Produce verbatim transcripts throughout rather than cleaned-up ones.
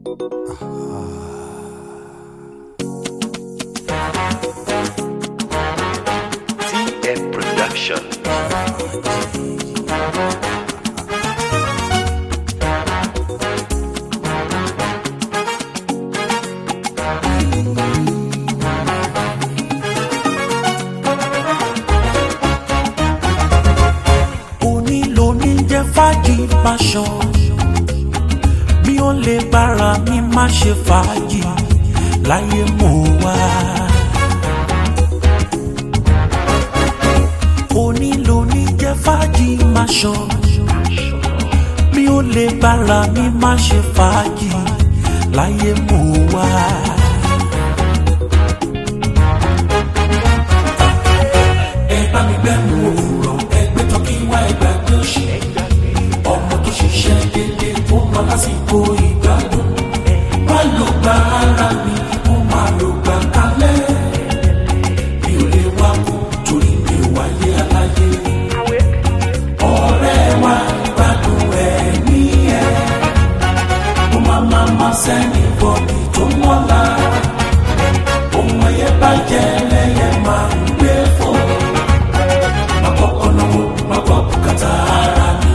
T M Production. Fàájì passion bí ó lè bára mi má ṣe fàájì láyé mo wá. Onílò ní jẹ́ fàájì passion bí ó lè bára mi má ṣe fàájì láyé mo wá. Ẹ bá mi gbẹ́nu òwúrọ̀ ẹgbẹ́ tọ́kí wá ẹgbẹ́ tó ṣe. Ọmọ tó ṣiṣẹ́ dédé ó mọ lásìkò ìgbádùn. Má ló gba ara mi, ó máa ló gba kálẹ̀. Mi ò lè wá kú torí mi ò wáyé aláyé. Ọ̀rẹ́ wa gbádùn ẹ̀ ní ẹ̀. Ó máa máa máa sẹ́ni bọ́ọ̀lì tó mọ́lá. Ohun ẹyẹ bàjẹ́ lẹ́yẹ máa ń gbé fún. Má kọ́kọ́ náwó, má kọ́ bùkátà ara mi.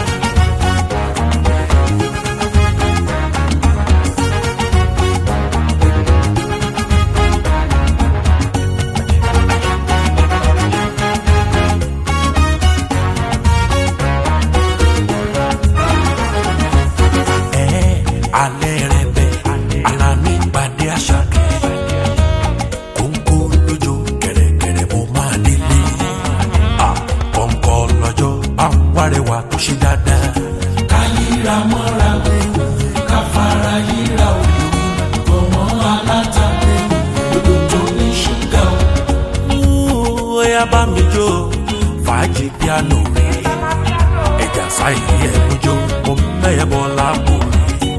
Alẹ́ rẹ̀ bẹ́ Alani pàdé Àṣàkẹ́ kóńkó lójó kẹ̀rẹ̀kẹ̀rẹ̀ mo máa délé kọ̀ǹkọ̀ lọ́jọ́ àwárẹ̀wà tó ṣe dáadáa. Ká yíra mọ́ra ká fara yíra o ọmọ aláta lódò tó ní ṣúgà o. Ó yá bá mi jó fàájì píánò rẹ̀ ẹ̀jà sáyé ẹ̀ mújó mo mẹ́yẹ̀ bọ́ lápò rẹ̀.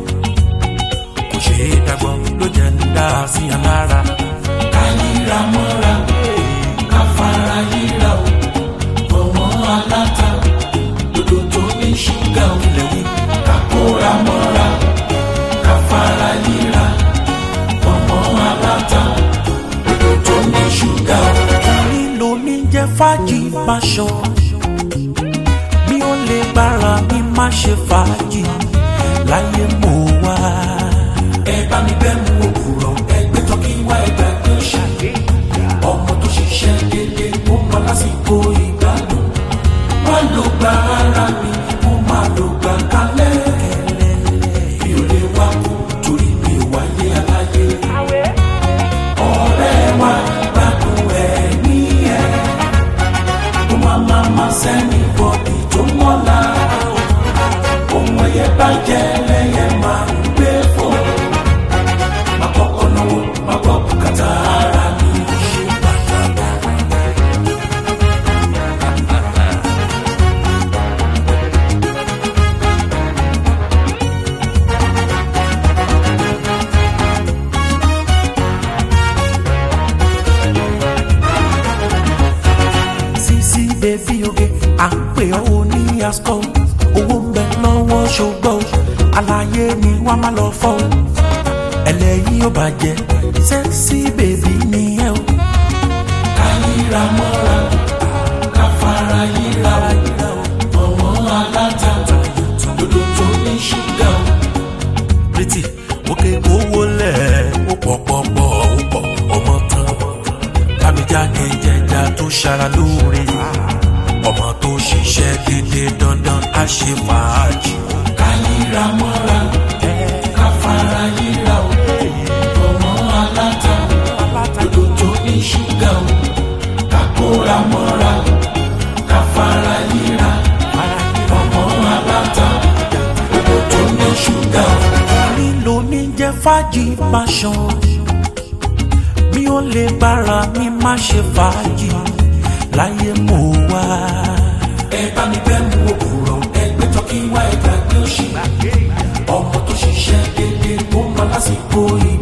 Ṣe dàgbọ́n ló jẹ́ ń dá sí alára. Ká yíra mọ́ra ká fara yíra o ọmọ aláta lódò tó ní ṣúgà o. Lẹ́wí ká kóra mọ́ra ká fara yíra ọmọ aláta lódò tó ní ṣúgà o. Nílò mi jẹ́ fàájì passion bí ó lè bára mi má ṣe fàájì láyé mo wá. Ẹ bá mi bẹ́ mu òwúrọ̀ ẹgbẹ́ tọ́kí wá ẹgbẹ́ tó ṣàgbé. Ọmọ tó ṣiṣẹ́ dédé ó mọ lásìkò ìgbádùn. Má ló gba ara mi, ó máa ló gba kálẹ̀. Mi ò lè wá kú torí mi ò wáyé aláyé. Ọ̀rẹ́ wa gbádùn ẹ̀ ní ẹ̀. Ó máa máa máa sẹ́ni bọ́ọ̀lì tó mọ́lá. Ohun ẹyẹ bàjẹ́ lẹ́yẹ máa ń gbé fún. Sisi baby oge à ń pè ọ́ ní asco owó ń bẹ lọ́wọ́ ṣùgbọ́n àlàyé ni wàá má lọ fọ́ ẹlẹ́yìn ó bàjẹ́ sexy baby ni ẹ o. Ká yíra mọ́ra ká fara yíra o ọmọ aláta lódò tó ní ṣúgà o. Pretty òkè owó lẹ̀ ó pọ̀ pọ̀ pọ̀ ó pọ̀ ọmọ tán bámijáde jẹjà tó ṣara lóore ọmọ tó ṣiṣẹ́ dédé dandan á ṣe fàájì. Ká yíra mọ́ra ká fara yíra o ọmọ aláta lódò tó ní ṣúgà o. Ká kóra mọ́ra ká fara yíra ọmọ aláta lódò tó ní ṣúgà o. Nílò ní jẹ́ fàájì passion bí ó lè bára mi má ṣe fàájì láyé mo wá. Ẹ bá mi bẹ́ mu òwúrọ̀ ẹgbẹ́ tọ́kí wá ẹgbẹ́ tó ṣe. Ọmọ tó ṣiṣẹ́ dédé ó mọ lásìkò yìí.